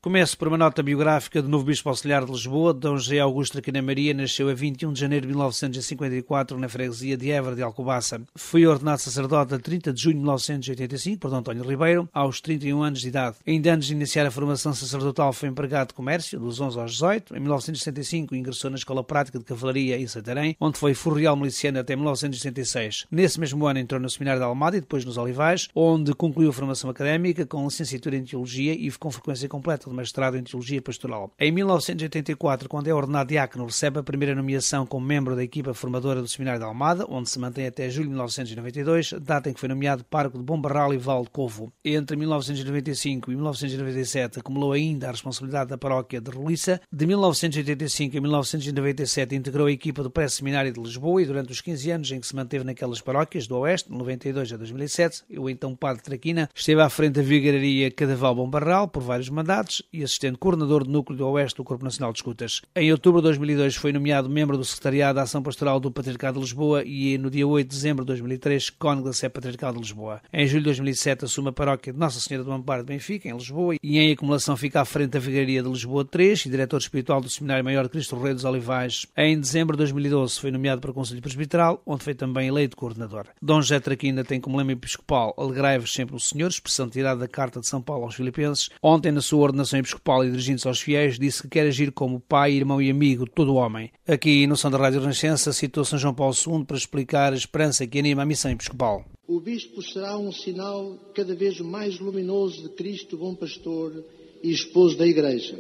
Começo por uma nota biográfica do novo Bispo Auxiliar de Lisboa. Dom José Augusto Traquina Maria nasceu a 21 de janeiro de 1954 na freguesia de Évora de Alcobaça. Foi ordenado sacerdote a 30 de junho de 1985 por Dom António Ribeiro, aos 31 anos de idade. Ainda antes de iniciar a formação sacerdotal foi empregado de comércio, dos 11 aos 18. Em 1965 ingressou na Escola Prática de Cavalaria em Santarém, onde foi furriel miliciano até 1966. Nesse mesmo ano entrou no Seminário de Almada e depois nos Olivais, onde concluiu a formação académica com licenciatura em Teologia e com frequência completa de mestrado em Teologia Pastoral. Em 1984, quando é ordenado diácono, recebe a primeira nomeação como membro da equipa formadora do Seminário de Almada, onde se mantém até julho de 1992, data em que foi nomeado pároco de Bombarral e Val de Covo. Entre 1995 e 1997 acumulou ainda a responsabilidade da paróquia de Roliça. De 1985 a 1997 integrou a equipa do Pré-Seminário de Lisboa e durante os 15 anos em que se manteve naquelas paróquias do Oeste, de 92 a 2007, o então padre Traquina esteve à frente da Vigararia Cadaval Bombarral por vários mandatos e assistente coordenador do Núcleo do Oeste do Corpo Nacional de Escutas. Em outubro de 2002 foi nomeado membro do Secretariado da Ação Pastoral do Patriarcado de Lisboa e no dia 8 de dezembro de 2003 cônego da Sé Patriarcal de Lisboa. Em julho de 2007 assume a paróquia de Nossa Senhora do Amparo de Benfica, em Lisboa, e em acumulação fica à frente da Vigararia de Lisboa 3 e diretor espiritual do Seminário Maior de Cristo Rei dos Olivais. Em dezembro de 2012 foi nomeado para o Conselho Presbiteral, onde foi também eleito coordenador. Dom José Traquina tem como lema episcopal Alegrai-vos sempre o Senhor, expressão tirada da Carta de São Paulo aos Filipenses. Ontem, na sua ordenação episcopal e dirigindo-se aos fiéis, disse que quer agir como pai, irmão e amigo de todo o homem. Aqui, no som da Rádio Renascença, citou São João Paulo II para explicar a esperança que anima a missão episcopal. O bispo será um sinal cada vez mais luminoso de Cristo, bom pastor e esposo da Igreja,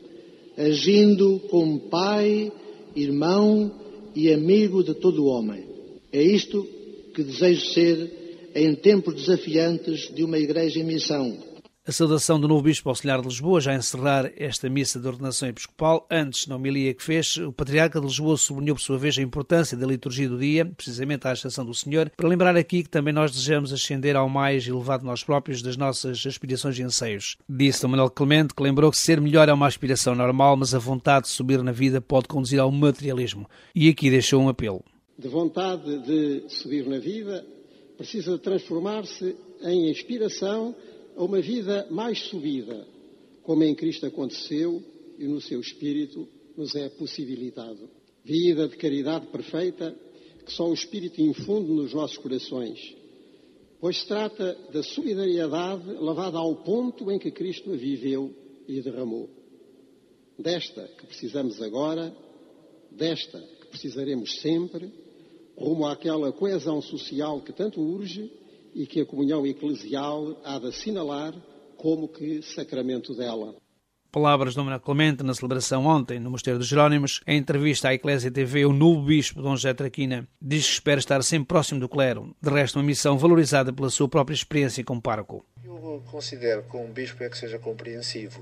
agindo como pai, irmão e amigo de todo o homem. É isto que desejo ser em tempos desafiantes de uma Igreja em missão. A saudação do novo Bispo Auxiliar de Lisboa, já a encerrar esta missa de ordenação episcopal. Antes, na homilia que fez, o Patriarca de Lisboa sublinhou por sua vez a importância da liturgia do dia, precisamente à Ascensão do Senhor, para lembrar aqui que também nós desejamos ascender ao mais elevado de nós próprios das nossas aspirações e anseios. Disse Dom Manuel Clemente, que lembrou que ser melhor é uma aspiração normal, mas a vontade de subir na vida pode conduzir ao materialismo. E aqui deixou um apelo. De vontade de subir na vida, precisa transformar-se em inspiração a uma vida mais subida, como em Cristo aconteceu e no seu Espírito nos é possibilitado. Vida de caridade perfeita que só o Espírito infunde nos nossos corações, pois se trata da solidariedade levada ao ponto em que Cristo a viveu e derramou. Desta que precisamos agora, desta que precisaremos sempre, rumo àquela coesão social que tanto urge e que a comunhão eclesial há de assinalar como que sacramento dela. Palavras de Dom Manuel Clemente na celebração ontem no Mosteiro dos Jerónimos. Em entrevista à Eclésia TV, o novo bispo Dom José Traquina diz que espera estar sempre próximo do clero. De resto, uma missão valorizada pela sua própria experiência como pároco. Eu considero que um bispo é que seja compreensivo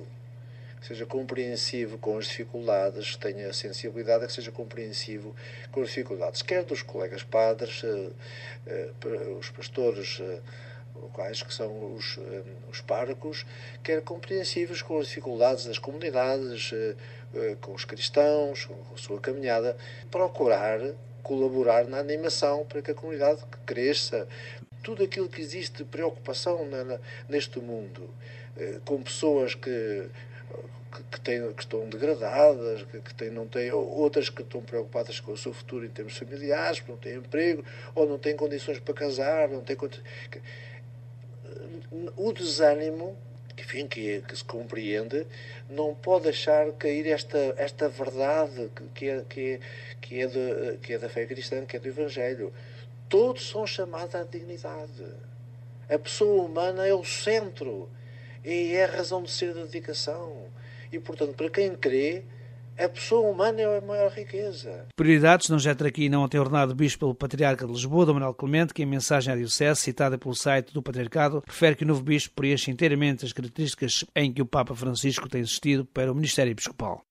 com as dificuldades, que tenha sensibilidade, que seja compreensivo com as dificuldades, quer dos colegas padres, os pastores locais, que são os párocos, quer compreensivos com as dificuldades das comunidades, com os cristãos, com a sua caminhada, procurar colaborar na animação para que a comunidade cresça. Tudo aquilo que existe de preocupação neste mundo, com pessoas que estão degradadas, não têm, outras que estão preocupadas com o seu futuro em termos familiares, porque não têm emprego, ou não têm condições para casar, o desânimo, que se compreende, não pode deixar cair esta verdade que é da fé cristã, que é do Evangelho. Todos são chamados à dignidade. A pessoa humana é o centro, e é a razão de ser da dedicação. E, portanto, para quem crê, a pessoa humana é a maior riqueza. Prioridades. Dom José Traquina, ontem ordenado bispo pelo Patriarca de Lisboa, Dom Manuel Clemente, que em mensagem à Diocese, citada pelo site do Patriarcado, refere que o novo bispo preenche inteiramente as características em que o Papa Francisco tem existido para o ministério episcopal.